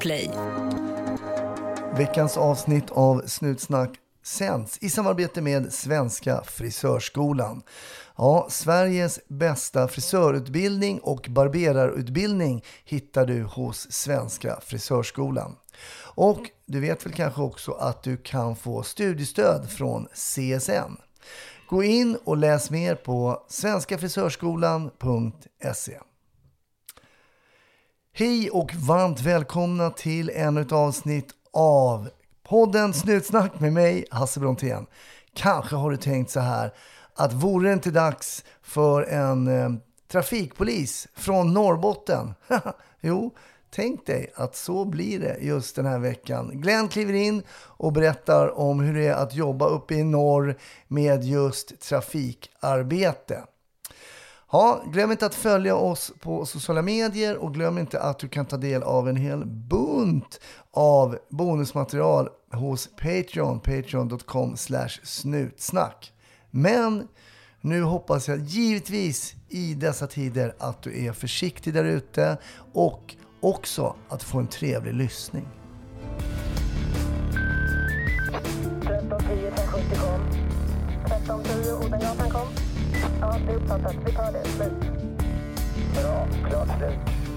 Podplay. Veckans avsnitt av Snutsnack sänds i samarbete med Svenska Frisörskolan. Ja, Sveriges bästa frisörutbildning och barberarutbildning hittar du hos Svenska Frisörskolan. Och du vet väl kanske också att du kan få studiestöd från CSN. Gå in och läs mer på svenskafrisörskolan.se. Hej och varmt välkomna till ännu ett avsnitt av podden Snutsnack med mig, Hasse Brontén. Kanske har du tänkt så här, att vore det inte dags för en trafikpolis från Norrbotten? Jo, tänk dig att så blir det just den här veckan. Glenn kliver in och berättar om hur det är att jobba uppe i norr med just trafikarbete. Ja, glöm inte att följa oss på sociala medier och glöm inte att du kan ta del av en hel bunt av bonusmaterial hos Patreon, patreon.com/snutsnack. Men nu hoppas jag givetvis i dessa tider att du är försiktig där ute och också att få en trevlig lyssning. 1310 1070 kom. 1310 Odengatan kom. Ja, det är uppfattat. Vi tar det. Slut. Bra, klart slut.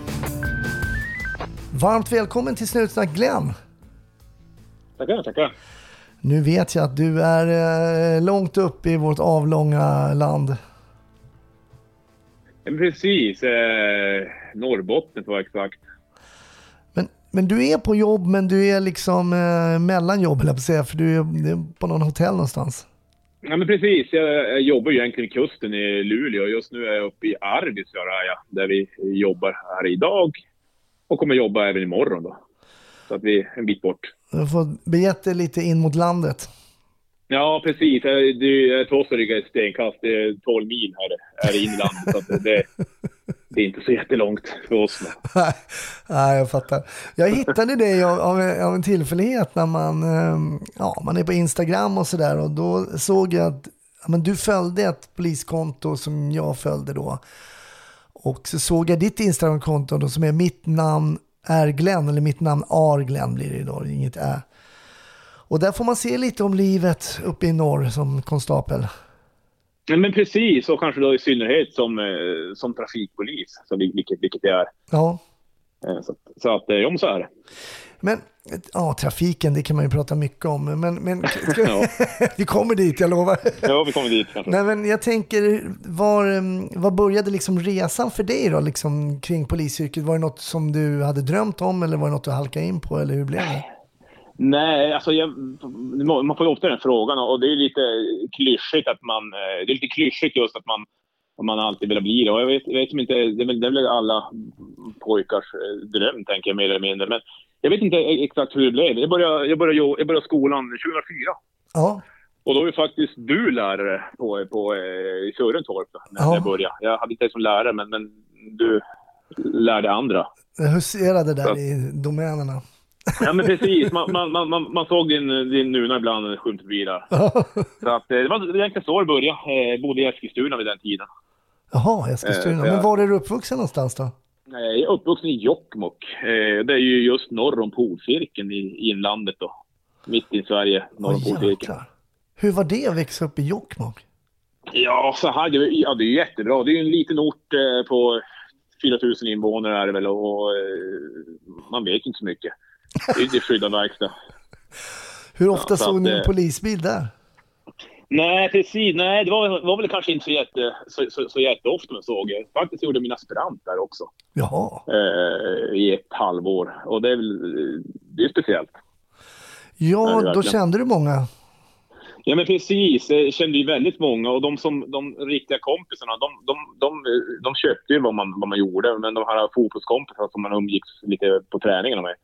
Varmt välkommen till Snutsnack, Glenn. Tackar. Nu vet jag att du är långt upp i vårt avlånga land. Precis, Norrbotten var exakt. Men du är på jobb, men du är liksom mellan jobb, eller på säga, för du är på någon hotell någonstans. Ja, men precis, jag jobbar ju egentligen i kusten i Luleå. Just nu är jag uppe i Arvidsjaur, där vi jobbar här idag. Och kommer jobba även imorgon då. Så att vi är en bit bort. Du får bege lite in mot landet. Ja, precis. Det är två stycken stenkast. Det är 12 mil här in i landet. Så att det är inte så jättelångt för oss. Nej, jag fattar. Jag hittade dig av en tillfällighet när man är på Instagram och sådär. Och då såg jag att du följde ett poliskonto som jag följde då. Och så såg jag ditt Instagramkonto då, som är mitt namn är Glenn, eller mitt namn är Glenn blir det idag, inget är. Och där får man se lite om livet uppe i norr som konstapel. Ja, men precis, och kanske då i synnerhet som trafikpolis, så vilket det är. Ja. Så att så är det. Men trafiken, det kan man ju prata mycket om. Men ja. Vi kommer dit, jag lovar. Ja, vi kommer dit. Nej, men jag tänker, var började liksom resan för dig då, liksom kring polisyrket? Var det något som du hade drömt om, eller var det något du halkade in på, eller hur blev det? Nej, alltså man får ju ofta den frågan, och det är lite klyschigt att det är lite klyschigt just att man alltid vill bli det. Och jag vet inte, det är väl alla pojkars dröm, tänker jag, mer eller mindre. Men jag vet inte exakt hur det blev. Jag började skolan 2004. Ja. Och då var ju faktiskt du lärare i Sörentorp när jag började. Jag hade inte som lärare, men du lärde andra. Jag huserade där i domänerna. Ja, men precis. Man såg din nuna ibland skjumt förbi där. Så att, det var egentligen så det började. Jag bodde i Eskilstuna vid den tiden. Jaha, Eskilstuna. Men var är du uppvuxen någonstans då? Jag är uppvuxen i Jokkmokk. Det är ju just norr om Polcirkeln i inlandet då. Mitt i Sverige, norr om Polcirkeln. Hur var det att växa upp i Jokkmokk? Ja, så här, det är jättebra. Det är ju en liten ort på 4000 invånare är det väl, och man vet inte så mycket. Det är inte skyddad verkstad. Hur ofta såg ni en polisbil där? Nej, precis. Nej, det var väl kanske inte så jätteofta man såg. Faktiskt gjorde min aspirant där också. Jaha. I ett halvår. Och det är speciellt. Ja, då kände du många. Ja, men precis. Jag kände ju väldigt många. Och de riktiga kompisarna, de köpte ju vad man gjorde. Men de här fotbollskompisarna som man umgicks lite på träningarna med,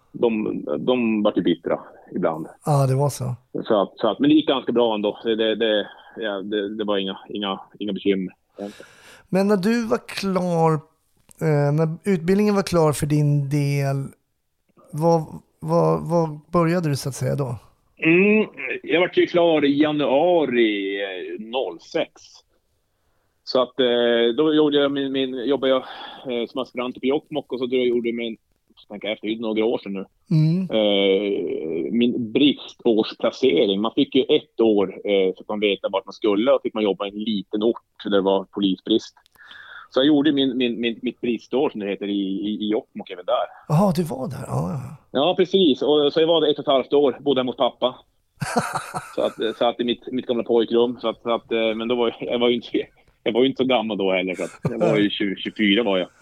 de var ju bittra ibland. Ja, det var så. Så att, men det gick ganska bra ändå. Det var inga bekymmer. Men när du var klar, när utbildningen var klar för din del, vad började du så att säga då? Jag var ju klar i januari 06. Så att då gjorde jag jobbade jag som aspirant på Jokkmokk, och så då gjorde jag min tänka efter, det är några år sedan nu. Mm. Min bristårsplacering. Man fick ju 1 år så att man veta vart man skulle, och fick man jobba i en liten ort där det var polisbrist. Så jag gjorde mitt bristår, som det heter, i Jokkmokk även där. Jaha, du var där? Ja. Ja, precis. Och så jag var där 1,5 år, bodde hemma hos pappa. så att i mitt gamla pojkrum. Men då jag var ju inte så gammal då heller. Så att jag var ju 24 var jag.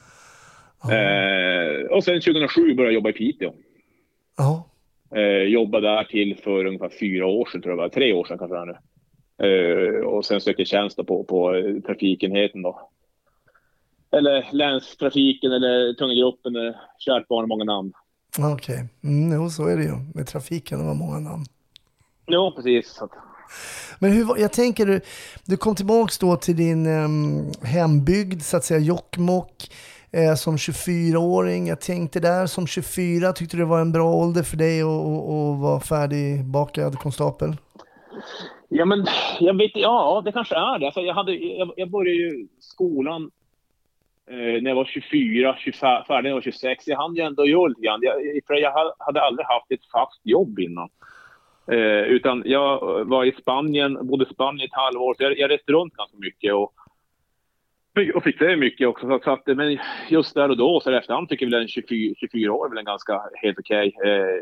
Och sen 2007 började jag jobba i Piteå. Ja. Jobbade där till för ungefär 4 år sedan, tror jag. 3 år sedan kanske det nu. Och sen sökte jag tjänst på trafikenheten då. Eller länstrafiken eller tunga gruppen. Kärt barn, många namn. Okej. Jo, så är det ju. Med trafiken, det var många namn. Ja, precis. Men jag tänker, du kom tillbaka då till din hembygd, så att säga, Jokkmokk, som 24-åring. Jag tänkte där som 24, tyckte det var en bra ålder för dig att vara färdig bakad konstapel? Ja, men jag vet, ja, det kanske är det. Alltså, jag började ju skolan när jag var 24, färdig när jag var 26. Jag hann ju ändå göra lite grann. Jag hade aldrig haft ett fast jobb innan. Utan jag var i Spanien, bodde i Spanien ett halvår. Så jag reste runt ganska mycket och fick det mycket också. Så att, men just där och då, så efterhand tycker jag väl en 24 år är väl en ganska helt okej.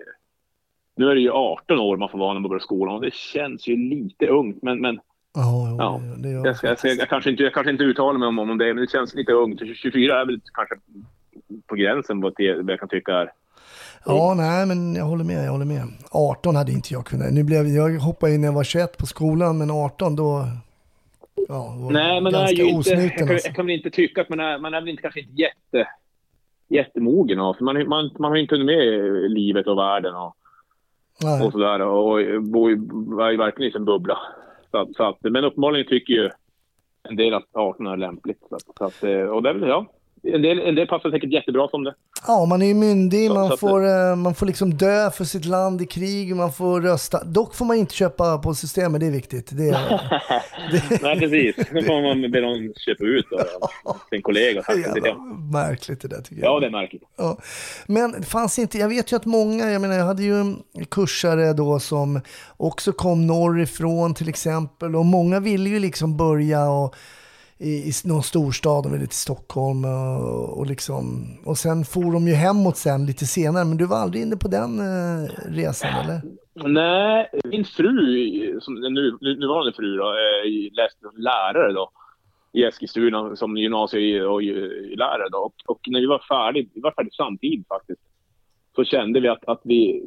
Nu är det ju 18 år man får vara när man börjar skolan, och det känns ju lite ungt. Men ja, jag kanske inte uttalar mig om det, men det känns lite ungt. 24 är väl kanske på gränsen vad jag kan tycka är. Ja, nej, men jag håller med. 18 hade inte jag kunnat. Jag hoppade in när jag var 21 på skolan, men 18 då... Ja, nej, men ganska osnuten. Jag kan väl inte tycka att man är väl inte, kanske inte jättemogen. För man har inte hunnit med livet och världen och sådär. Och bor ju verkligen i en bubbla. Men uppenbarligen tycker ju en del att 18 är lämpligt. Och det är väl, ja. En del passar säkert jättebra som det. Ja, man är ju myndig, man får liksom dö för sitt land i krig, man får rösta. Dock får man inte köpa på systemet, det är viktigt. Nej, precis. Nu får man be någon köpa ut sin kollega. Märkligt det där, tycker jag. Ja, det är märkligt. Ja. Men fanns inte, jag vet ju att många, jag hade ju kursare då som också kom norrifrån till exempel, och många ville ju liksom börja i någon storstad, de ville till Stockholm och liksom, och sen får de ju hemåt sen lite senare. Men du var aldrig inne på den resan, eller? Nej, min fru, som nuvarande fru då, läste lärare då i Eskilstuna som gymnasie- och lärare då. Och när vi var färdiga samtidigt faktiskt, så kände vi att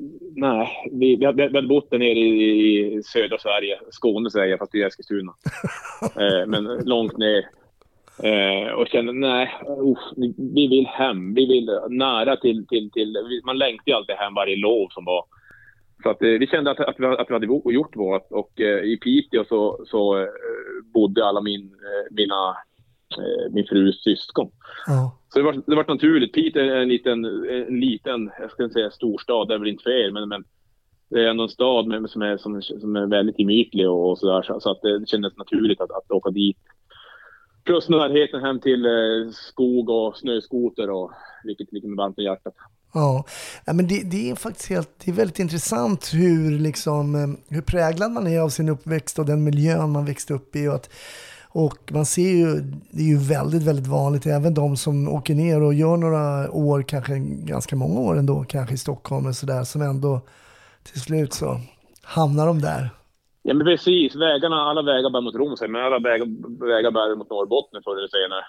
vi hade bott där nere i södra Sverige, Skåne säger jag, fast i Eskilstuna. Men långt ner. Och kände, vi vill hem. Vi vill nära till man längtar ju alltid hem varje lov som var. Så att vi kände att vi hade gjort vårt. Och i Piteå så bodde alla min frus syskon. Ja. Så det var naturligt. Piteå är en liten, jag ska inte säga storstad, det är väl inte fel, men det är ändå en stad som är väldigt gemytlig och sådär. Så att det kändes naturligt att åka dit. Plus närheten hem till skog och snöskoter, och vilket ligger med varmt i hjärtat. Ja, men det är faktiskt det är väldigt intressant hur präglad man är av sin uppväxt och den miljön man växte upp i, och man ser ju, det är ju väldigt, väldigt vanligt, även de som åker ner och gör några år, kanske ganska många år ändå, kanske i Stockholm och sådär, som ändå till slut så hamnar de där. Ja, men precis. Alla vägar bär mot Rom, men alla vägar bär mot Norrbotten förr eller senare.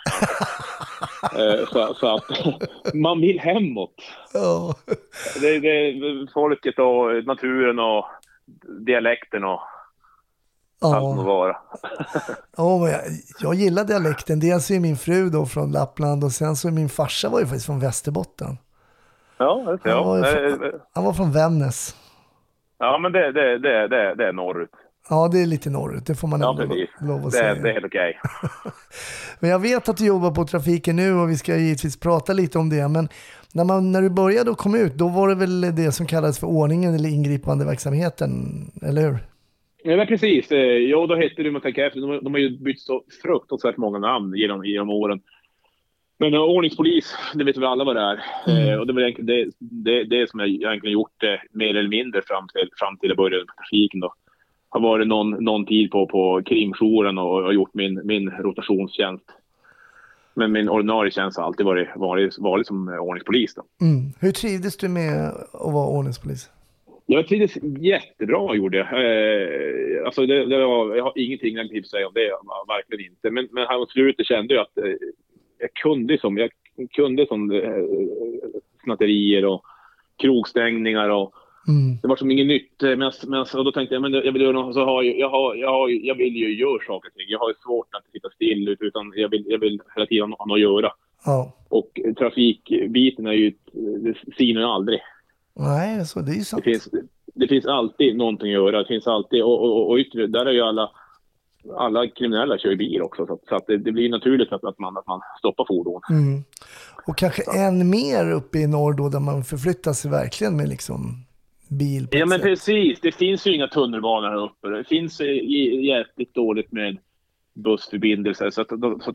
Så att man vill hemåt. Ja. Det är folket och naturen och dialekten och allt må vara. Ja, men jag gillar dialekten. Dels är min fru då från Lappland, och sen så min farsa var ju faktiskt från Västerbotten. Ja, han var från Vännäs. Ja, men det är norrut. Ja, det är lite norrut. Det får man ändå lov att säga. Det är helt okej. Men jag vet att du jobbar på trafiken nu, och vi ska givetvis prata lite om det. Men när du började och kom ut, då var det väl det som kallades för ordningen eller ingripande verksamheten, eller hur? Ja, men precis. Ja, då hette det, man tänker efter, de har ju bytt så fruktansvärt många namn genom åren. Men ordningspolis, det vet vi alla vad det är. Och det är väl egentligen det som jag egentligen gjort mer eller mindre fram till jag började på trafiken då. Har varit någon tid på krimjouren och gjort min rotationstjänst. Men min ordinarie tjänst har alltid varit som ordningspolis då. Hur trivdes du med att vara ordningspolis? Jag trivdes jättebra, gjorde jag. Alltså jag har ingenting negativt att säga om det, verkligen inte. Men här mot slutet kände jag att jag kunde som snatterier och krogstängningar och det var som inget nytt. Men och då tänkte jag, men jag vill göra något, så jag vill ju göra saker och ting. Jag har ju svårt att sitta still, utan jag vill hela tiden ha något att göra. Ja. Och trafikbiten är ju, det sinar ju aldrig. Nej, så det är ju sant. Det finns alltid någonting att göra. Det finns alltid, och yttre, där är ju alla kriminella kör ju bil också. Så att det blir naturligt att man stoppar fordon. Och kanske än mer uppe i norr då, där man förflyttar sig verkligen med liksom bil. Ja, men precis. Det finns ju inga tunnelbanor här uppe. Det finns jävligt dåligt med bussförbindelser. Så att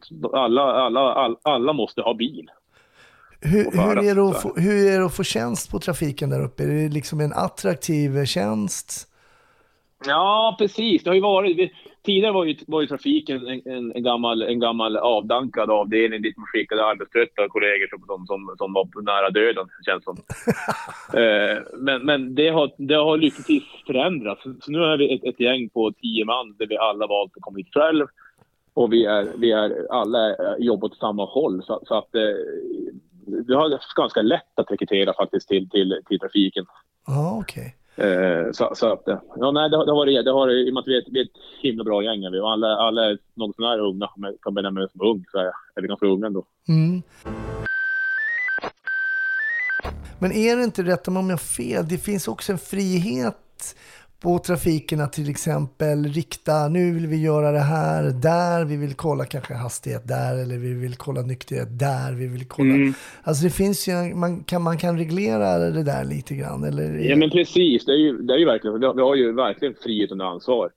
alla måste ha bil. Hur är det att få tjänst på trafiken där uppe? Är det liksom en attraktiv tjänst? Ja, precis. Det har ju varit... Tidigare var ju trafiken en gammal avdankad avdelning dit man skickade arbetströtta kollegor som var på nära döden, känns som. Men det har lyckligtvis förändrats. Så nu är vi ett gäng på 10 man där vi alla valt att komma hit själv. Och vi är alla jobbar åt samma håll. Så att vi har ganska lätt att rekrytera faktiskt till trafiken. Ja, okej. Så att ja, nej, det har i och med att vi är ett himla bra gäng. Vi alla är något sån här unga, om jag kan benämna mig som ung, så är vi ganska unga ändå. Men är det inte, rätt om jag har fel, det finns också en frihet på trafiken att till exempel rikta, nu vill vi göra det här, där vi vill kolla kanske hastighet där, eller vi vill kolla nykterhet där, vi vill kolla. Alltså det finns ju, man kan reglera det där lite grann, eller? Ja, men precis, det är ju verkligen, vi har ju verkligen frihet under ansvar.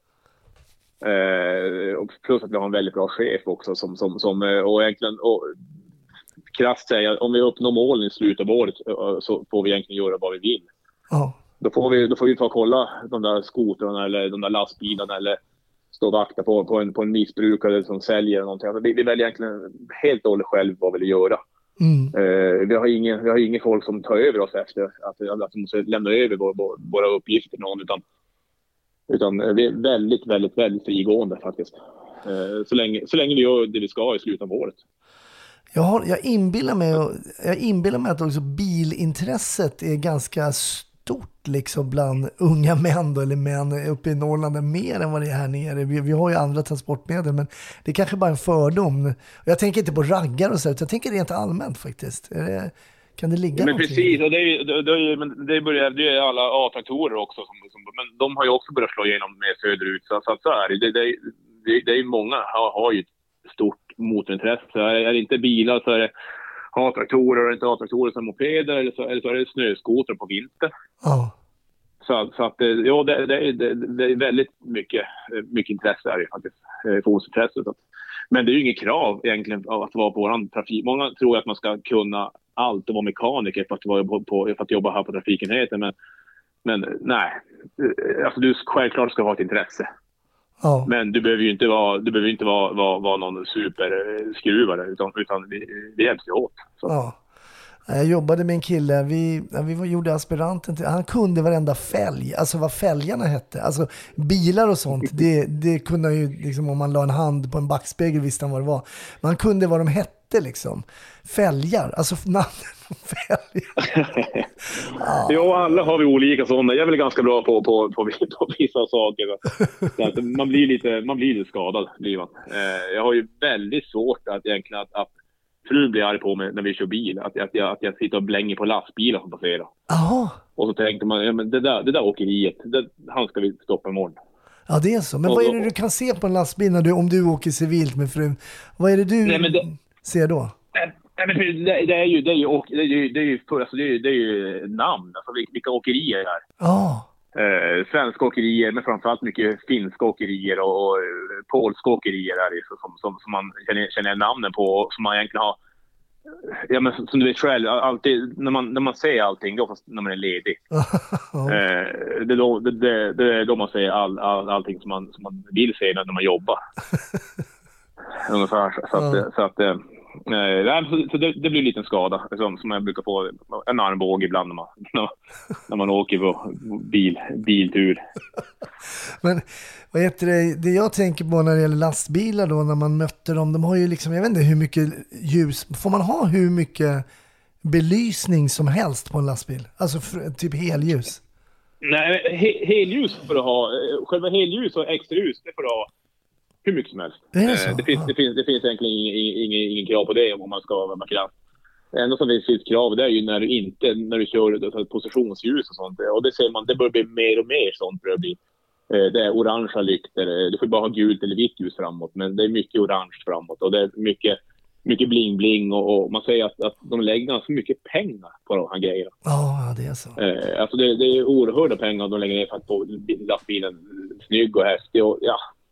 Och plus att vi har en väldigt bra chef också som och egentligen, och krasst säga, om vi uppnår målen i slutet av året så får vi egentligen göra vad vi vill. Ja. Då får vi ta och kolla de där skotrarna eller de där lastbilarna eller stå och vakta på en missbrukare som säljer eller någonting. Alltså, vi väljer egentligen helt och hållet själv vad vi vill göra. Vi har ingen folk som tar över oss efter att vi måste lämna över våra uppgifter till någon, utan vi är väldigt, väldigt, väldigt frigående faktiskt. Så länge vi gör det vi ska i slutet av året. Jag inbillar mig att också bilintresset är ganska stort liksom bland unga män då, eller män uppe i Norrland, mer än vad det är här nere. Vi har ju andra transportmedel, men det är kanske bara en fördom. Jag tänker inte på raggar och så, utan jag tänker rent allmänt faktiskt. Kan det ligga men någonting? Precis, och det är alla A-traktorer också, men de har ju också börjat slå igenom med söderut. Så är det är ju många har ju ett stort motorintresse. Är det inte bilar så är det A-traktorer, och inte A-traktorer som mopeder, eller så är det snöskoter på vinter. Så att ja, det är väldigt mycket intresse är det faktiskt, fordonsintresset. Men det är ju inget krav egentligen att vara på våran trafik. Många tror att man ska kunna allt och vara mekaniker för att jobba här på trafikenheten, men nej, alltså du självklart ska ha ett intresse. Ja. Men du behöver ju inte vara någon superskruvare, utan vi hjälps ju åt. Så. Ja. Jag jobbade med en kille, vi gjorde aspiranten till, han kunde varenda fälg, alltså vad fälgarna hette, alltså bilar och sånt, det kunde ju liksom, om man la en hand på en backspegel visste han vad det var. Man kunde vad de hette liksom, fälgar, alltså namnen på fälgar. Ja. Jo, alla har vi olika sådana. Jag är väl ganska bra på vissa saker. Man blir lite skadad, blir man. Jag har ju väldigt svårt att egentligen att frun blir arg på mig när vi kör bil. Att jag sitter och blänger på lastbilar som passerar. Aha. Och så tänker man, ja, men det där åkeriet, han ska vi stoppa imorgon. Ja, det är så. Men vad är det du kan se på en lastbil om du åker civilt med frun? Vad är det du ser då? Det är ju namn. Alltså vilka åkerier är. Svenska åkerier, men framförallt mycket finska åkerier och polska åkerier är det som man känner namnen på, och som man egentligen har Ja, men som du vet själv, alltid, när man säger allting, då fast när man är ledig. Det är då man säger allting som man vill säga när man jobbar. Ungefär. Så det blir en liten skada. Som jag brukar få en armbåge ibland när man åker på biltur. Men vad heter det jag tänker på när det gäller lastbilar då, när man möter dem, de har ju liksom, jag vet inte hur mycket ljus, får man ha hur mycket belysning som helst på en lastbil? Alltså typ helljus? Nej, helljus får du ha. Själva helljus och extra ljus, det får du ha hur mycket som helst. Det finns egentligen ingen krav på det om man ska vara kraft. Det enda som finns krav, det är ju när du kör positionsljus och sånt. Och det ser man, det börjar bli mer och mer sånt börjar bli. Det är orangea lyktor. Du får bara ha gult eller vitt ljus framåt, men det är mycket orange framåt och det är mycket bling-bling och man säger att de lägger ganska mycket pengar på de här grejerna. Ja, det är så. Alltså det är oerhörda pengar de lägger ner för att få lastbilen snygg och häftig och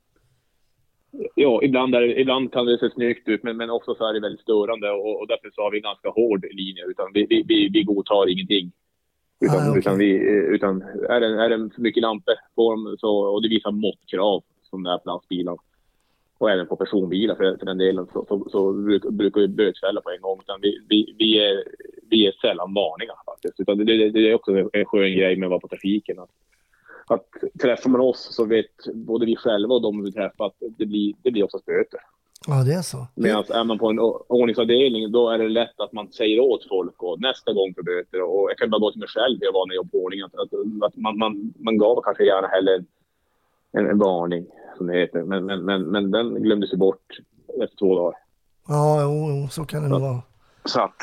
ja, ibland kan det se snyggt ut, men också så är det väldigt störande och därför så har vi en ganska hård linje, utan vi godtar ingenting. Utan är det för mycket lampor på dem och det visar måttkrav som det är på lastbilar och även på personbilar för den delen så brukar vi bötfälla på en gång, utan vi är sällan varningar faktiskt, utan det är också en skön grej med att vara på trafiken att träffar man oss så vet både vi själva och de vi träffar att det blir också böter. Ja, det är så. Medan är man på en ordningsavdelning, då är det lätt att man säger åt folk och nästa gång för böter. Och jag kan bara gå till mig själv när jag var när jag på ordning att man gav kanske gärna heller en varning som det heter. Men den glömdes ju bort efter 2 dagar. Ja, så kan det nog vara. Så att.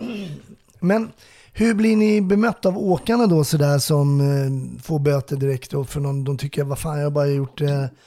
Men hur blir ni bemött av åkarna då sådär som får böter direkt och för någon, de tycker vad fan jag har bara gjort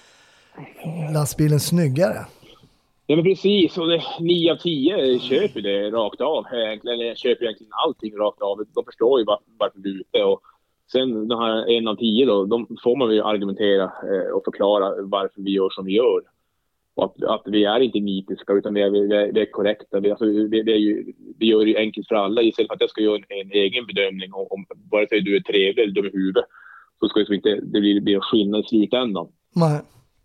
lastbilen snyggare? Ja, men precis, och 9 av 10 köper det rakt av, eller köper egentligen allting rakt av. De förstår ju varför du är ute, och sen den här 1 av 10 då, de får man ju argumentera och förklara varför vi gör som vi gör. Och att vi är inte nitiska, utan vi är korrekta. Vi gör det enkelt för alla. Istället för att jag ska göra en egen bedömning om vare sig du är trevlig eller dum i huvudet, så ska det inte bli en skillnad i slutändan. Nej.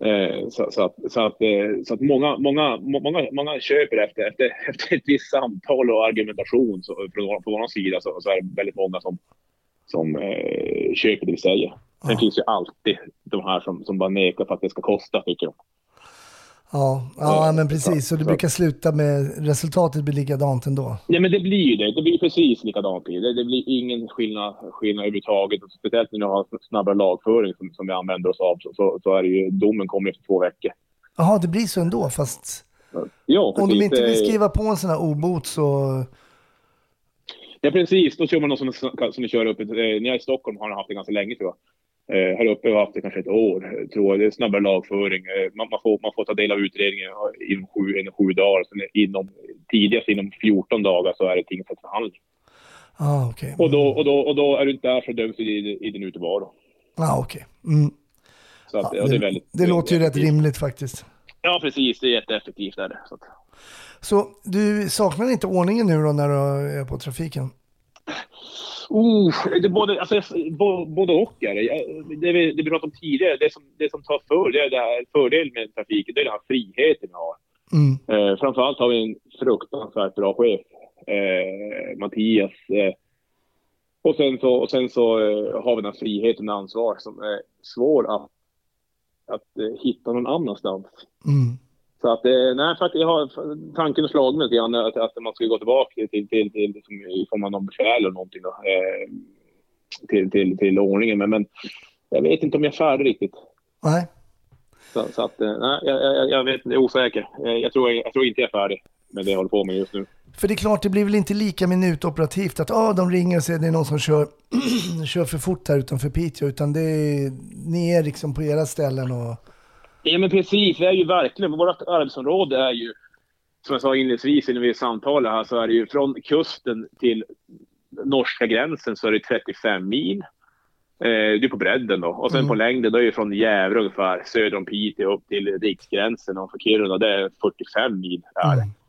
Så att många köper efter ett visst samtal och argumentation på vår sida, så är det väldigt många som köper det vi säger. Ja. Det finns ju alltid de här som bara nekar för att det ska kosta, tycker jag. Ja, men precis. Så det brukar sluta med resultatet blir likadant ändå. Ja, men det blir ju det. Det blir precis likadant. Det blir ingen skillnad överhuvudtaget. Speciellt när vi har snabbare lagföring som vi använder oss av, så är det ju, domen kommer efter 2 veckor. Jaha, det blir så ändå, fast ja, precis. Om de inte vill skriva på en sån här obot så... Ja, precis. Då kör man något som vi kör upp. När jag är i Stockholm har jag haft det ganska länge, tror jag. Här uppe har jag haft det kanske 1 år, tror jag. Det är snabbare lagföring. Man får ta del av utredningen inom 7 dagar. Sen tidigast inom 14 dagar så är det tingsrättsförhandling. Okay. Och då är du inte där för döms i din utevaro. Okej. Mm. Så att, det låter ju rätt rimligt faktiskt. Ja, precis. Det är jätteeffektivt där. Så du saknar inte ordningen nu då när du är på trafiken? Det både och är det. Det vi pratade om tidigare, det som tar för det är det här fördelen med trafiken, det är den här friheten vi har. Framförallt har vi en fruktansvärt bra chef, Mattias, och sen så har vi den här friheten och ansvar som är svår att hitta någon annanstans. Så att, nej, för att jag har tanken och slagit mig lite grann att man ska gå tillbaka till som i form av någon befäl eller någonting då, till ordningen. Men jag vet inte om jag är färdig riktigt. Nej. Så att, nej, jag vet, jag är osäker. Jag tror inte jag är färdig med det jag håller på med just nu. För det är klart, det blir väl inte lika minutoperativt att de ringer och säger att det är någon som kör för fort här utanför Piteå, utan ni är liksom på era ställen och... Ja, men precis, det är ju verkligen, vårt arbetsområde är ju, som jag sa inledningsvis när vi samtalade här, så är det ju från kusten till norska gränsen så är det 35 mil. Det är på bredden då, och sen på längden då är det från Gävle ungefär söder om Piteå upp till riksgränsen, och för Kiruna det är 45 mil här.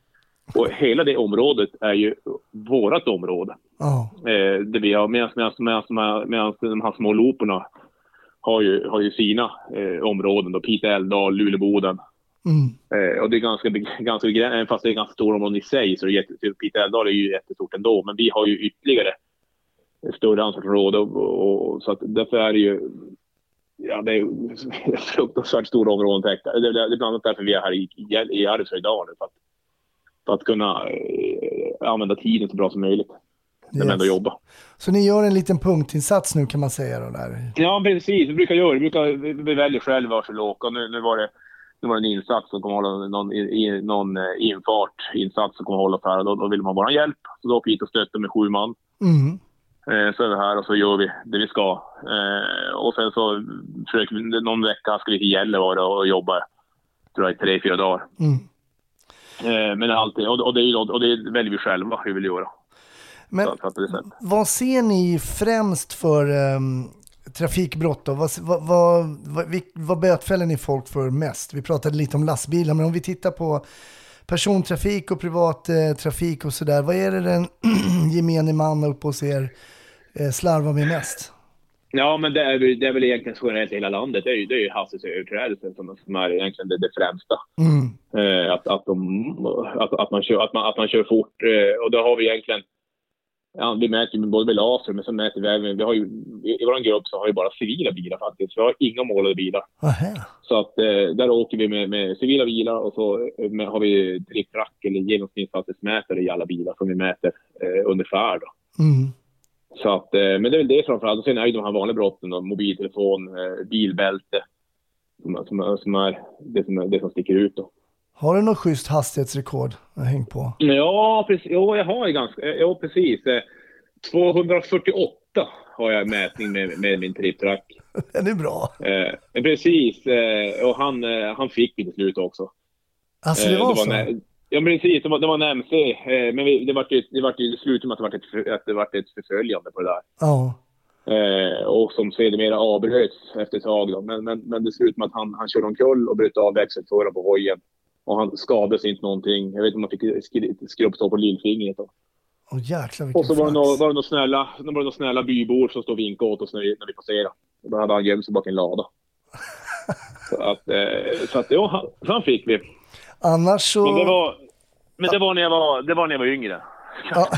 Och hela det området är ju vårat område. Det vi har, medan de här små loporna har ju sina områden då, Pite älvdal, Luleboden. Och det är ganska fast det är ganska stora områden i sig, så Pite älvdal är ju jättestort ändå, men vi har ju ytterligare större ansvarsområde och så att därför är det ju det är fruktansvärt stora områden täckta. Det är bland annat därför vi är här i Arvidsjaur idag nu, för att kunna använda tiden så bra som möjligt. När man ändå jobbar. Så ni gör en liten punktinsats nu, kan man säga då där? Ja, precis. Vi väljer själva var vi åker. Nu var det en insats som kommer hålla någon infartinsats som kommer hålla här. Då vill man bara hjälp. Så då åker vi hit och stöter med 7 man. Så är vi här och så gör vi det vi ska. Och sen så försöker vi, någon vecka ska vi till Gällivare och jobba, tror jag, 3-4 dagar. Men alltid, och det väljer vi själva hur vi vill göra. Men vad ser ni främst för trafikbrott då? Vad bötfäller ni folk för mest? Vi pratade lite om lastbilar, men om vi tittar på persontrafik och privat trafik och sådär, vad är det den gemene man uppe hos er slarvar med mest? Ja, men det är väl egentligen generellt i hela landet. Det är ju hastighetsöverträdelsen som är egentligen det främsta. Att man kör fort. Och då har vi egentligen, vi mäter ju både med laser, men så mäter vi även, i vår grupp så har vi bara civila bilar faktiskt. Vi har inga målade bilar. Så att där åker vi med civila bilar, och så har vi trick-track eller genomsnittshastighetsmätare i alla bilar som vi mäter under färd då. Så att, men det är väl det framförallt. Och sen är ju de här vanliga brotten då, mobiltelefon, bilbälte som är det som sticker ut då. Har du något schysst hastighetsrekord att hänga på? Ja, precis. Jo, jag har ju precis. 248 har jag mätning med min tripp-track. Den är bra. Precis. Och han fick till slut också. Alltså det var så? Ja, precis. Det var en MC. Men det slutade med att det var ett förföljande på det där. Ja. Och som sedermera avbröts efter ett tag då. Men det slutade med att han körde omkull och bröt av växelföraren på hojen. Och han skadades inte någonting. Jag vet inte om man fick skrubbstå på lillfingret då. Jäklar, och så var det några snälla bybor som stod och vinkade åt oss när vi passerade. Och då hade han gömt sig bak en lada. så att han fick vi. Annars så... Men det var när jag var yngre. Ja.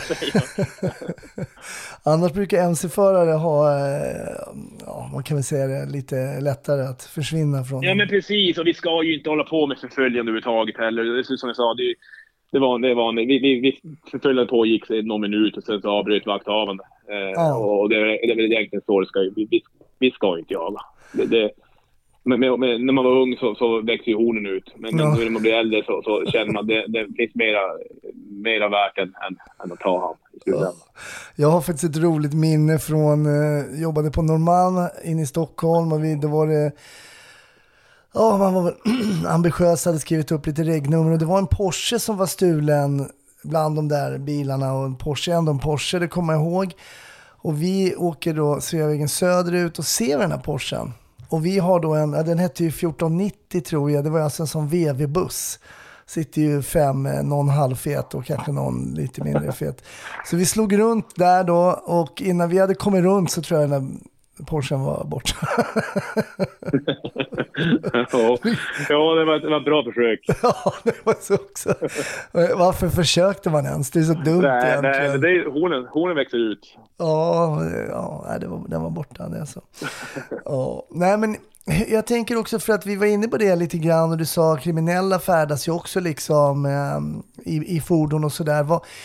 Annars brukar MC-förare ha, man kan väl säga det, lite lättare att försvinna från... Ja, men precis. Och vi ska ju inte hålla på med förföljande överhuvudtaget heller. Det är som jag sa, vi förföljande pågick någon minut och sen så avbröt vakthavande. Och det är väl egentligen så det ska. Vi ska inte jaga. Men när man var ung så växer ju hornen ut. Men när man blir äldre så känner man att det finns mera värt än att ta hand i slutändan. Jag har faktiskt ett roligt minne från jobbade på Norrmalm inne i Stockholm, och då var det man var väl ambitiös, hade skrivit upp lite regnummer, och det var en Porsche som var stulen bland de där bilarna, och en Porsche, det kommer jag ihåg. Och vi åker då Sveavägen söderut och ser den här Porschen. Och vi har då den hette ju 1490 tror jag, det var alltså en sån VV-buss. Sitter ju 5, någon halvfet och kanske någon lite mindre fet. Så vi slog runt där då, och innan vi hade kommit runt så tror jag den där Porschen var borta. Ja, det var ett bra försök. Ja, det var så också. Varför försökte man ens? Det är så dumt egentligen. Nej, det är, hornen växer ut. Ja, den var borta. Det alltså. Ja. Nej, men jag tänker också, för att vi var inne på det lite grann, och du sa kriminella färdas ju också liksom i fordon och sådär.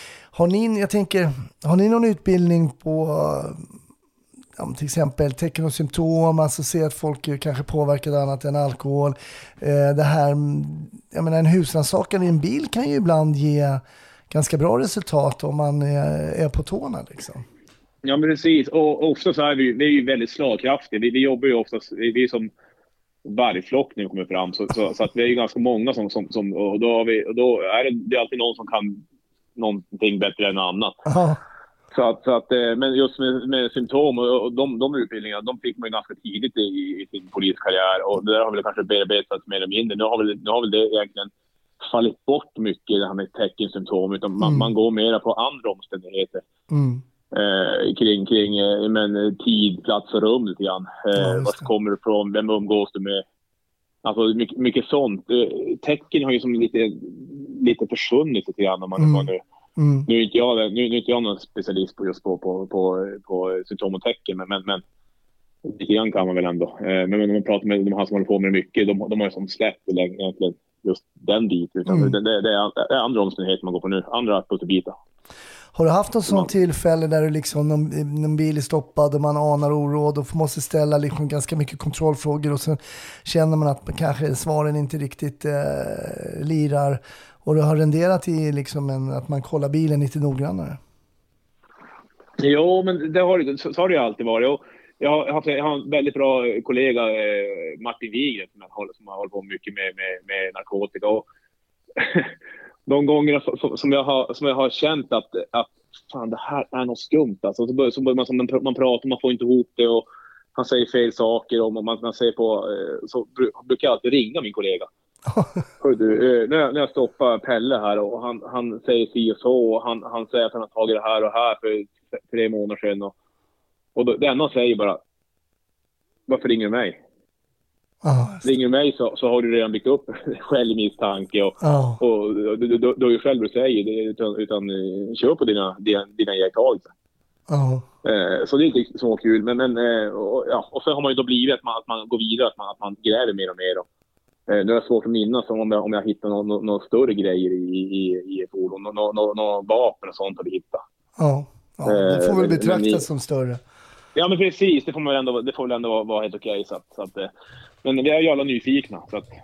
Har ni någon utbildning på till exempel tecken och symptom, alltså se att folk är kanske påverkade annat än alkohol. Det här, jag menar, en husrannsakan i en bil kan ju ibland ge ganska bra resultat om man är på tårna liksom. Ja, men precis. Och ofta så är vi är ju väldigt slagkraftiga. Vi jobbar ju oftast, vi är som vargflock när vi kommer fram. Så att vi är ju ganska många som och då är det alltid någon som kan någonting bättre än annat. Aha. Så att, men just med symptom och de utbildningarna, de fick man ju ganska tidigt i sin poliskarriär, och det där har väl kanske bearbetats mer eller mindre. Nu har väl det egentligen fallit bort mycket det här med teckensymptom, utan man går mera på andra omständigheter. Kring men tid, plats och rum lite grann. Vart kommer du ifrån? Vem umgås du med? Alltså mycket sånt. Tecken har ju som lite försvunnit lite grann. Nu är inte jag någon specialist på just på symptom och tecken, men lite grann kan man väl ändå. Men när man pratar med de här som håller på med mycket, de har ju som släppt egentligen just den biten. Utan det är andra omständigheter man går på nu, andra pusselbitar. Har du haft något sånt tillfälle där du liksom någon bil är stoppad och man anar oråd och måste ställa liksom ganska mycket kontrollfrågor och så känner man att kanske svaren inte riktigt lirar och det har renderat i liksom att man kollar bilen lite noggrannare? Jo, men så har det ju alltid varit. Och jag har en väldigt bra kollega, Martin Wigren, som har hållit på mycket med narkotika. Och de gångerna som jag har känt att fan, det här är något skumt. Alltså, så börjar man pratar, man får inte ihop det och han säger fel saker och man säger på, så brukar jag alltid ringa min kollega. Hör du, när jag stoppar Pelle här och han säger si och så och han säger att han har tagit det här och här för 3 månader sedan och det enda han säger bara, varför ringer du mig? Ringer du mig så har du redan byggt upp självmisstanke och du är ju själv du säger utan kör på dina iakttagelser. Så det är inte så kul, men och så har man ju då blivit att man går vidare, att man gräver mer och mer. Nu är det svårt att minnas om jag hittar några större grejer i ett fordon, några vapen och sånt har vi hittat. Det får väl betraktas som större. Ja, men precis, det får väl ändå vara helt okej, så att men vi är ju alla nyfikna, så att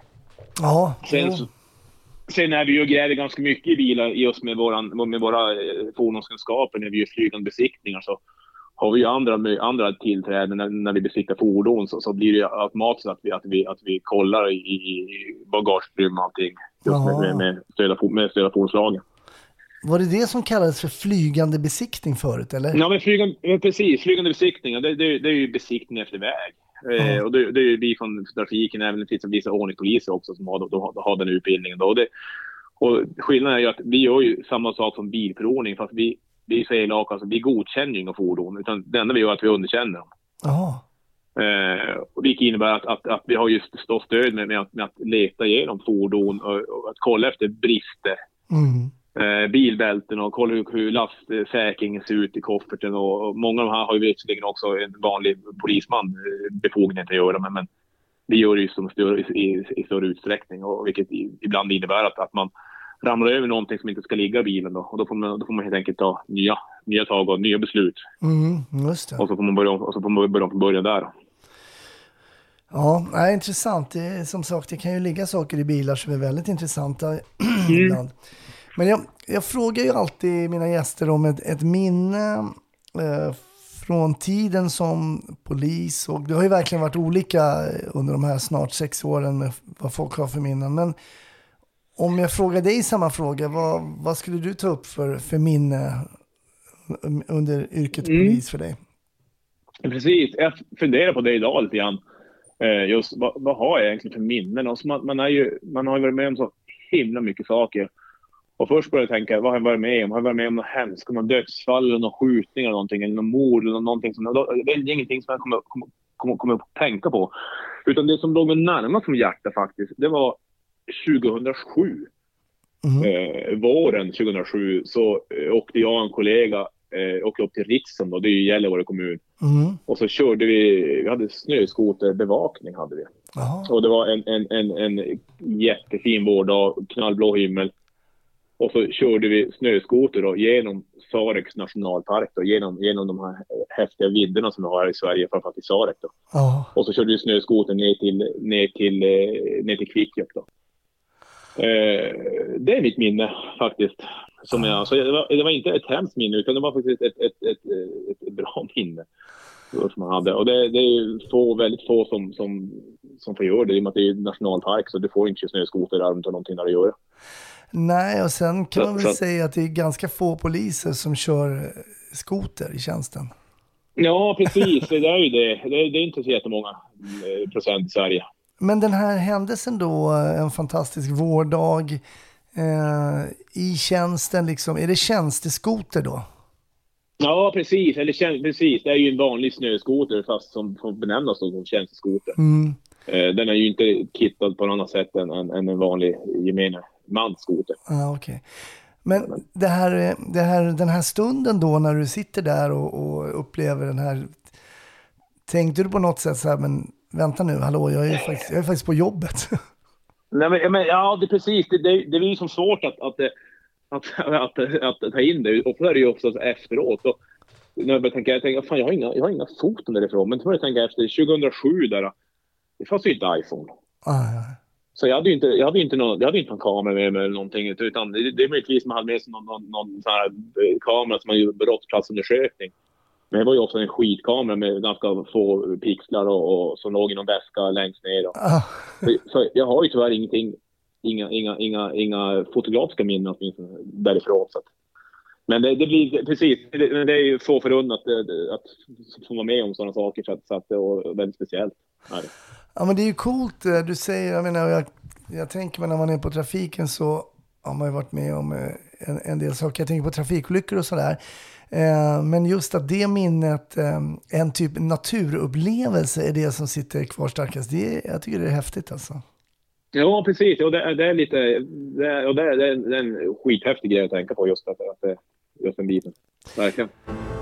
sen är vi ju gräver ganska mycket i bilar just med våra fordonskunskaper. När vi gör flygande besiktningar så har vi ju andra tillträden när vi besiktar fordon, så blir det automatiskt att vi kollar i bagageutrymme och allting just med stöd av fordonslagen. Var det som kallades för flygande besiktning förut, eller? Ja, men precis. Flygande besiktning, det är ju besiktning efter väg. Och det är ju vi från trafiken, även det finns vissa ordningspoliser också som har den utbildningen. Då. Och skillnaden är ju att vi gör ju samma sak som bilprovning, fast vi säger lag, alltså vi godkänner ju inga fordon, utan det enda vi gör är att vi underkänner dem. Vilket innebär att vi har just stöd med att leta igenom fordon och att kolla efter brister. Bilbälten och kolla hur lastsäkringen ser ut i kofferten, och många av de här har ju visserligen också en vanlig polisman befogenhet att göra, men vi gör det ju i större utsträckning, och vilket ibland innebär att man ramlar över någonting som inte ska ligga i bilen då, och då får man helt enkelt ta nya tag och nya beslut. Just det. Och så får man börja från början där. Ja, intressant. Det är, som sagt, det kan ju ligga saker i bilar som är väldigt intressanta ibland. Men jag frågar ju alltid mina gäster om ett minne från tiden som polis. Och det har ju verkligen varit olika under de här snart 6 åren med vad folk har för minnen. Men om jag frågar dig samma fråga, vad skulle du ta upp för minne under yrket polis för dig? Precis, jag funderar på det idag lite grann. Just vad har jag egentligen för minnen? Alltså man har ju varit med om så himla mycket saker. Och först började jag tänka, vad har jag varit med om? Har jag varit med om något hemskt, någon dödsfall eller någon skjutning eller någonting, eller någon mord eller någonting som, det är ingenting som jag kommer att tänka på. Utan det som låg mig närmast som hjärta faktiskt, det var 2007. Våren 2007 så åkte jag och en kollega åkte upp till Ritsem då, det är ju Gällivare kommun. Och så körde vi hade snöskoterbevakning hade vi. Och det var en jättefin vårdag, knallblå himmel. Och så körde vi snöskoter då, genom Sareks nationalpark då, genom de här häftiga vidderna som vi har här i Sverige, framförallt i Sarek då. Och så körde vi snöskoter ner till Kvikkjokk då. Det är mitt minne faktiskt. Så det var inte ett hemskt minne, utan det var faktiskt ett bra minne som man hade. Och det är ju väldigt få som får göra det, i och med att det är nationalpark, så du får inte snöskoter där inte någonting där att göra. Nej, och sen kan man väl säga att det är ganska få poliser som kör skoter i tjänsten. Ja, precis. Det är ju det. Det är inte så jättemånga procent i Sverige. Men den här händelsen då, en fantastisk vårdag, i tjänsten liksom. Är det tjänsteskoter då? Ja, precis. Precis. Det är ju en vanlig snöskoter fast som får benämnas som tjänsteskoter. Den är ju inte kittad på något annat sätt än en vanlig gemene mansskoter. Okej. Men den här stunden då när du sitter där och upplever den här, tänkte du på något sätt så här, men vänta nu, hallå, jag är faktiskt på jobbet. Nej, men ja, det är precis. Det är ju så svårt att ta in det. Och så är det ju också efteråt. Och när jag tänker, fan, jag har inga foton därifrån. Men så började jag tänka efter 2007 där, det fanns ju inte iPhone. Så jag hade inte någon kamera med mig eller någonting, utan det är möjligtvis man hade med sig någon sån här kamera som man gjorde brottsplatsundersökning. Men det var ju också en skitkamera med ganska få pixlar och som låg i någon väska längst ner. Så jag har ju tyvärr inga fotografiska minnen därifrån. Så. Men det blir precis, det är ju få förunnat att få vara med om sådana saker, så att det var väldigt speciellt. Ja, men det är ju coolt, du säger, jag menar, jag tänker mig när man är på trafiken så har man ju varit med om en del saker. Jag tänker på trafikolyckor och sådär. Men just att det minnet, en typ naturupplevelse är det som sitter kvar starkast. Jag tycker det är häftigt alltså. Ja, precis. Och det är lite, det är en skithäftig grej att tänka på just just den biten. Verkligen.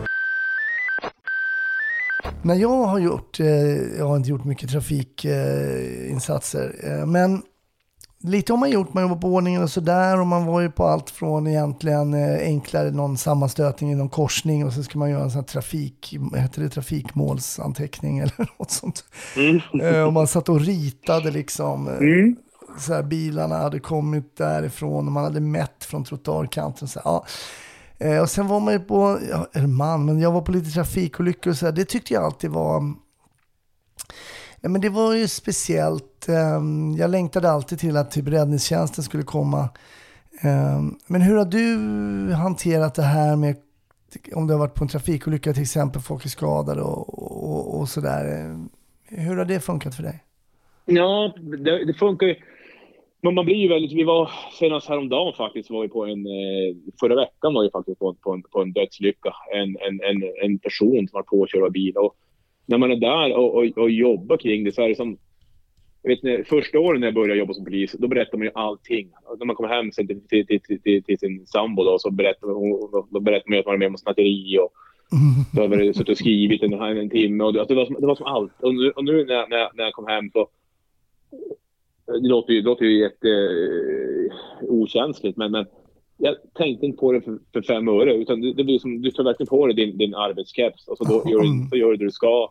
När jag har inte gjort mycket trafikinsatser, men lite har man gjort, man var på ordningen och sådär, och man var ju på allt från egentligen enklare, någon sammanstötning i någon korsning, och så ska man göra en sån här trafikmålsanteckning eller något sånt. Och man satt och ritade liksom, så här, bilarna hade kommit därifrån och man hade mätt från trottoarkanten så här, ja. Och sen var man ju på, men jag var på lite trafikolyckor och så här, det tyckte jag alltid var, men det var ju speciellt. Jag längtade alltid till att typ räddningstjänsten skulle komma. Men hur har du hanterat det här med, om du har varit på en trafikolycka till exempel, folk är skadade och sådär. Hur har det funkat för dig? Ja, det funkar ju. Men man blir ju väldigt, vi var senast häromdagen faktiskt, var vi på förra veckan var vi faktiskt på en dödslycka. En person som var påkörd av bil, och när man är där och jobbar kring det så är det som, jag vet, första året när jag började jobba som polis, då berättar man ju allting. När man kommer hem till sin sambo då, så berättar man att man är med om snatteri och då har vi suttit och skrivit en timme, och det var som allt. Och nu när jag kom hem så det låter ju jätte okänsligt, men jag tänkte inte på det för 5 öre, utan det blir som, du tar verkligen på dig din arbetskeps, och så då gör du det du ska.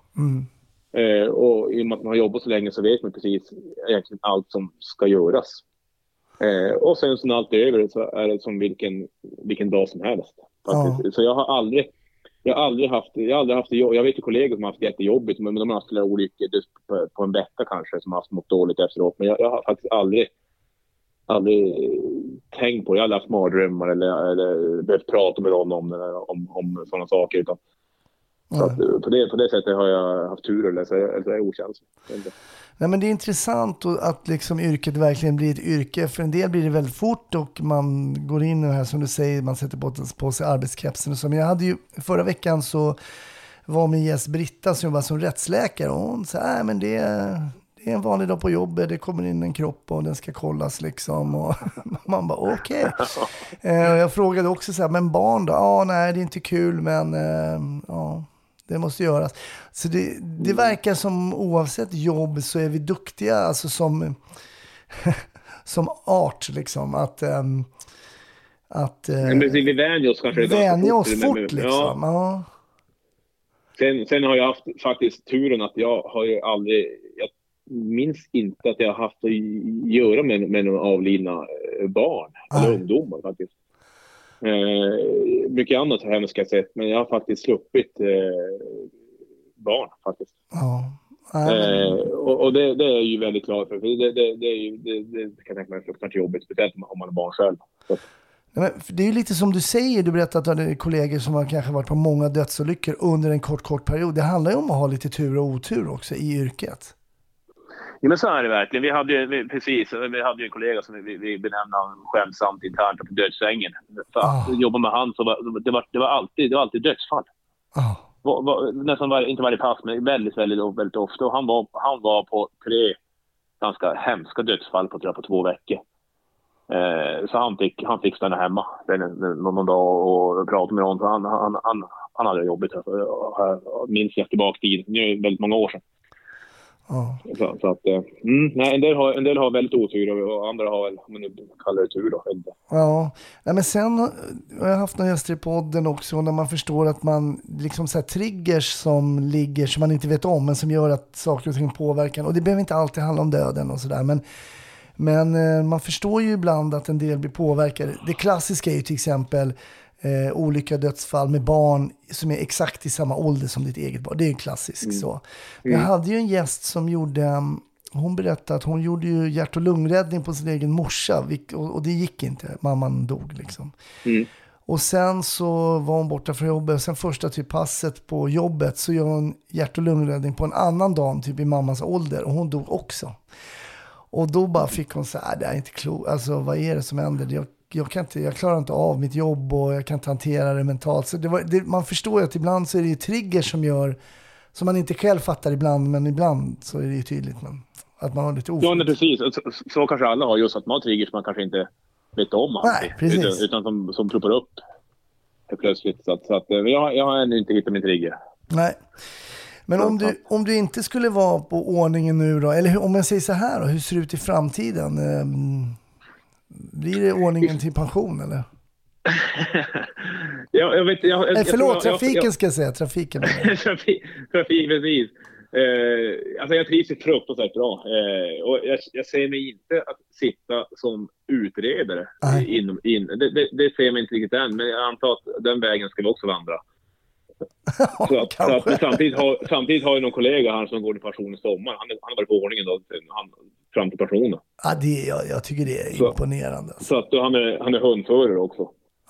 Och i och med att man har jobbat så länge så vet man precis egentligen allt som ska göras. Och sen när allt är över så är det som vilken dag som helst. Så jag har aldrig haft det. Jag vet ju kollegor som har haft jättejobbigt, men de har haft olyckor på en vecka kanske, som har haft något dåligt efteråt. Men jag har faktiskt aldrig tänkt på det. Jag har aldrig haft mardrömmar eller behövt prata med någon om sådana saker. Utan, så att, på det sättet har jag haft tur, eller så är det okänsligt. Nej, men det är intressant att liksom yrket verkligen blir ett yrke. För en del blir det väldigt fort och man går in i det här, som du säger, man sätter på sig arbetskepsen och så. Men jag hade ju, förra veckan så var min gäst Britta som jobbar som rättsläkare, och hon sa, men det är en vanlig dag på jobbet, det kommer in en kropp och den ska kollas liksom, och man bara okej. Jag frågade också så här, men barn då? Nej, det är inte kul, men ja, det måste göras. Så det verkar som oavsett jobb så är vi duktiga, alltså som art liksom, att vi vänjer oss kanske fort liksom. Ja. Sen har jag haft faktiskt turen att jag har ju aldrig, jag minns inte att jag har haft att göra med några avlidna barn eller ungdomar faktiskt. Mycket annat har hemskt jag sett, men jag har faktiskt sluppit barn faktiskt. Och det är ju väldigt klart för det kan jag tänka mig fruktansvärt jobbigt, speciellt om man är barn själv. Så. Men det är ju lite som du säger, du berättade att du hade kollegor som har kanske varit på många dödsolyckor under en kort period. Det handlar ju om att ha lite tur och otur också i yrket. Ja, men så är det verkligen. Vi hade ju en kollega som vi benämnde skämtsamt internt på dödsängen. För att jobba med han så det var alltid dödsfall. Nästan inte varje pass, men väldigt ofta. Och han var på 3 ganska hemska dödsfall på 2 veckor. Så han fick stanna hemma någon dag och prata med honom. Han hade jobbet. Minns jag tillbaka tid. Nu är det väldigt många år sedan. Så att, nej, en del har väldigt otur och andra har väl, men nu kallar det tur då. Ja, nej, men sen har jag haft några gäster i podden också när man förstår att man liksom så här triggers som ligger som man inte vet om men som gör att saker och ting påverkar. Och det behöver inte alltid handla om döden och sådär, men man förstår ju ibland att en del blir påverkade. Det klassiska är ju till exempel olika dödsfall med barn som är exakt i samma ålder som ditt eget barn. Det är en klassisk så. Jag hade ju en gäst som hon berättade att hon gjorde ju hjärt- och lungräddning på sin egen morsa och det gick inte. Mamman dog liksom. Och sen så var hon borta från jobbet. Sen första typ passet på jobbet så gör hon hjärt- och lungräddning på en annan dam typ i mammas ålder och hon dog också. Och då bara fick hon så här, det är inte klokt. Alltså vad är det som händer? Jag klarar inte av mitt jobb och jag kan inte hantera det mentalt. Så man förstår ju att ibland så är det ju trigger som gör som man inte själv fattar ibland, men ibland så är det ju tydligt att man har lite ofritt. Ja, precis. Så kanske alla har just att man har triggers man kanske inte vet om. Nej, precis. Utan som ploppar upp plötsligt. Så att jag har ännu inte hittat min trigger. Nej. Men om du inte skulle vara på ordningen nu då, eller om jag säger så här då, hur ser det ut i framtiden? Blir det ordningen till pension eller? Jag vet, trafiken ska jag säga. Trafiken, precis. Alltså jag trivs fruktansvärt bra. Och jag ser mig inte att sitta som utredare. Det ser mig inte riktigt än, men jag antar att den vägen ska vi också vandra. Samtidigt har jag någon kollega här som går i pension i sommar. Han har varit på ordningen då, fram till pensionen. Ja, jag tycker det är imponerande. Så att han är hundförare också.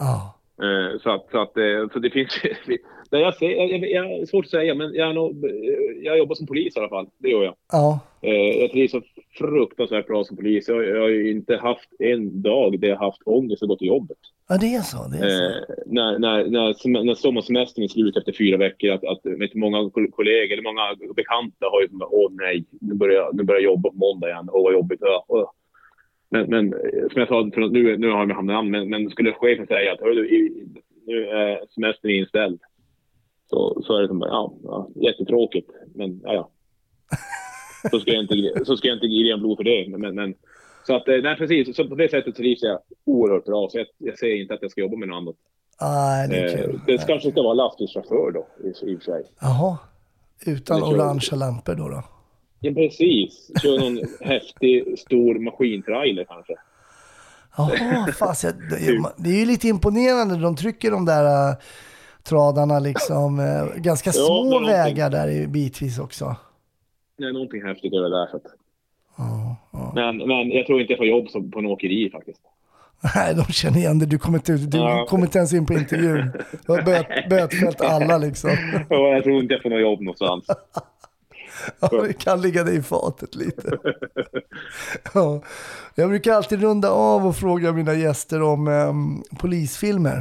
Så det finns jag är svårt att säga, men jag jobbar som polis i alla fall. Det gör jag. Jag trivs så fruktansvärt bra som polis. Jag har ju inte haft en dag där jag haft ångest att gå till jobbet. Ja, det är så. När sommarsemestern är slut efter 4 veckor att många kollegor eller många bekanta har ju nej, nu börjar jag jobba på måndag igen. Vad jobbigt. Men som jag sa, nu har jag hamnat namn, men skulle chefen säga att nu är semestern inställd, så är det som jättetråkigt, men ja. Så ska jag inte ge en blod för det, men så att nej, precis, så på det sättet trivs jag oerhört bra, så jag säger inte att jag ska jobba med något annat. Det kanske ska vara lastbilschaufför då i och för sig. Jaha, utan orangea lampor då? Ja, precis. Kör någon häftig, stor maskintrailer kanske. Jaha, fast det är ju lite imponerande. De trycker de där tradarna liksom. Ganska små vägar där i bitvis också. Det är någonting häftigt över det där. Så att. Men jag tror inte jag får jobb på en åkeri faktiskt. Nej, de känner igen det. Du kommer inte ens in på intervjun. Du har bötfällt alla liksom. Ja, jag tror inte jag får något jobb någonstans. Ja, det kan ligga dig i fatet lite. Ja. Jag brukar alltid runda av och fråga mina gäster om polisfilmer.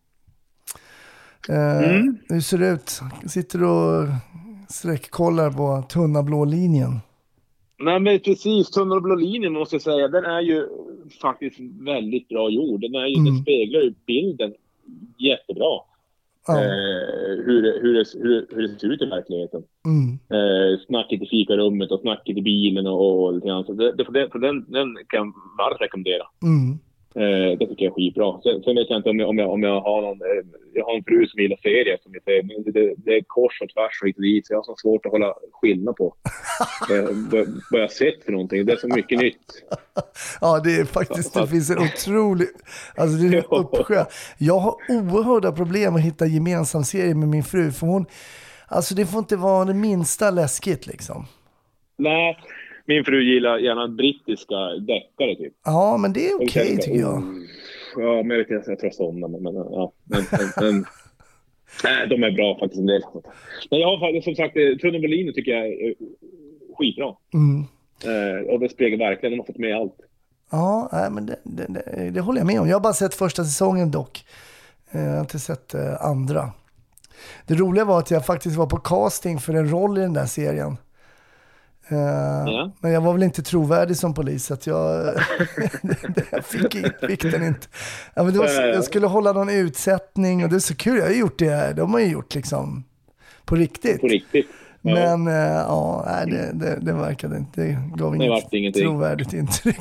Hur ser det ut? Sitter du och sträckkollar på tunna blå linjen? Nej, men precis. Tunna blå linjen måste jag säga. Den är ju faktiskt väldigt bra gjord. Den speglar ju bilden jättebra. Hur det ser ut i verkligheten. Snacket i fikarummet och snacket i bilen och lite grann. Så den kan jag varmt rekommendera. Det tycker jag är skitbra. Sen vet jag inte om jag har någon. Jag har en fru som gillar serier som jag säger. Det är kors och tvärs och hit och dit. Så jag har så svårt att hålla skillnad på vad jag sett för någonting. Det är så mycket nytt. Ja, det är faktiskt, det finns en otrolig, alltså det är en uppsjö. Jag har oerhörda problem att hitta gemensam serie med min fru. För hon, alltså det får inte vara det minsta läskigt liksom. Nej. Min fru gillar gärna brittiska deckare typ. Ja, men det är okej tycker jag. Ja, men jag vet inte, jag tröstar om dem. Men de är bra faktiskt en del. Men jag har faktiskt som sagt, Trunne Berlin tycker jag är skitbra. Och det speglar verkligen, de har fått med allt. Ja, men det håller jag med om. Jag har bara sett första säsongen dock. Jag har inte sett andra. Det roliga var att jag faktiskt var på casting för en roll i den där serien. Men jag var väl inte trovärdig som polis, så att jag fick den inte. Ja, men jag skulle hålla någon utsättning och det är så kul. Jag har gjort det. De har ju gjort liksom på riktigt. På riktigt. Ja. Men det verkade inte. Det gav inget trovärdigt intryck.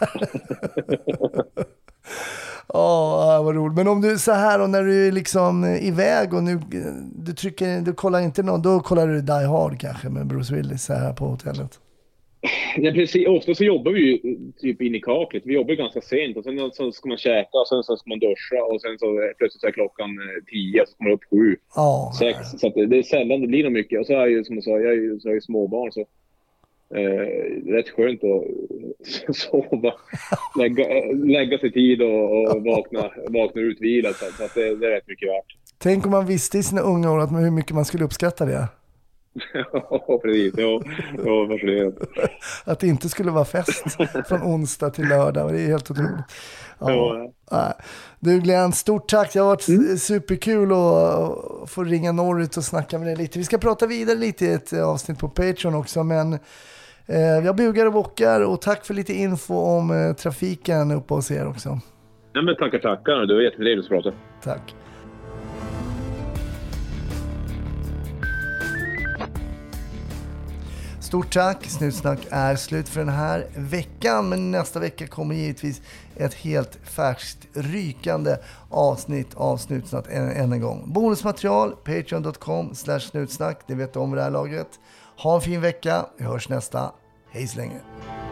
Vad roligt. Men om du så här och när du är liksom iväg och nu du kollar inte någon, då kollar du Die Hard kanske med Bruce Willis så här på hotellet. Ja, precis. Ofta så jobbar vi ju typ in i kaklet. Vi jobbar ganska sent och sen så ska man käka och sen så ska man duscha och sen så plötsligt så är klockan 10 och så kommer det upp 7, 6. Så att det är sällan det blir något mycket. Och så är ju som jag sa, jag är ju småbarn så rätt skönt att sova, lägga sig tid och vakna utvilad, så att det är rätt mycket värt. Tänk om man visste i sina unga år hur mycket man skulle uppskatta det. Ja, precis. Ja, varför att det inte skulle vara fest från onsdag till lördag. Det är helt otroligt. Ja. Du Glenn, stort tack. Det har varit superkul att få ringa norrut och snacka med dig lite. Vi ska prata vidare lite i ett avsnitt på Patreon också, men jag bugar och bockar och tack för lite info om trafiken uppe hos er också. Ja, men tackar. Du är jättetrevligt att prata. Tack. Stort tack. Snutsnack är slut för den här veckan, men nästa vecka kommer givetvis ett helt färskt rykande avsnitt av Snutsnack än en gång. Bonusmaterial, patreon.com/snutsnack. Det vet du om det här laget. Ha en fin vecka. Vi hörs nästa. Hej så länge.